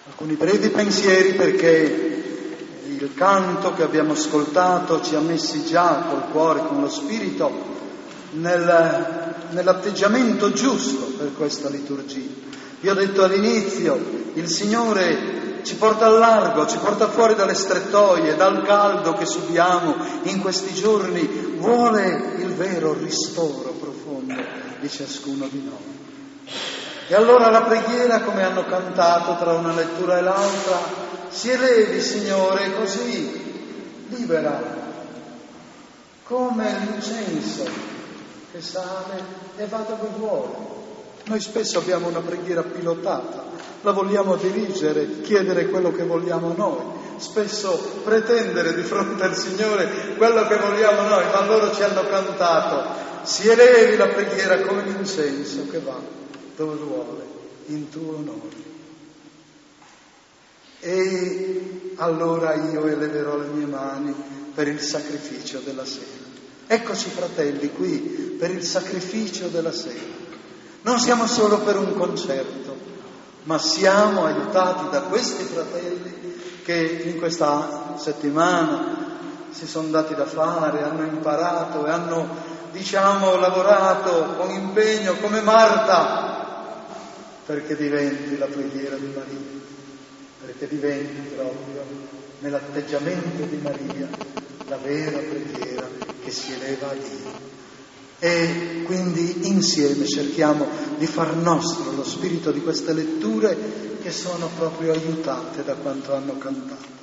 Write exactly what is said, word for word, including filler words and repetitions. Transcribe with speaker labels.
Speaker 1: Alcuni brevi pensieri, perché il canto che abbiamo ascoltato ci ha messi già col cuore, con lo spirito, nel, nell'atteggiamento giusto per questa liturgia. Vi ho detto all'inizio, il Signore ci porta al largo, ci porta fuori dalle strettoie, dal caldo che subiamo in questi giorni, vuole il vero ristoro profondo di ciascuno di noi. E allora la preghiera, come hanno cantato tra una lettura e l'altra, si elevi, Signore, così, libera, come l'incenso che sale e va dove vuole. Noi spesso abbiamo una preghiera pilotata, la vogliamo dirigere, chiedere quello che vogliamo noi, spesso pretendere di fronte al Signore quello che vogliamo noi, ma loro ci hanno cantato, si elevi la preghiera come l'incenso che va dove vuole, in tuo onore. E allora io eleverò le mie mani per il sacrificio della sera. Eccoci, fratelli, qui per il sacrificio della sera. Non siamo solo per un concerto, ma siamo aiutati da questi fratelli che in questa settimana si sono dati da fare, hanno imparato e hanno, diciamo, lavorato con impegno come Marta, perché diventi la preghiera di Maria, perché diventi proprio nell'atteggiamento di Maria la vera preghiera che si eleva a Dio. E quindi insieme cerchiamo di far nostro lo spirito di queste letture che sono proprio aiutate da quanto hanno cantato.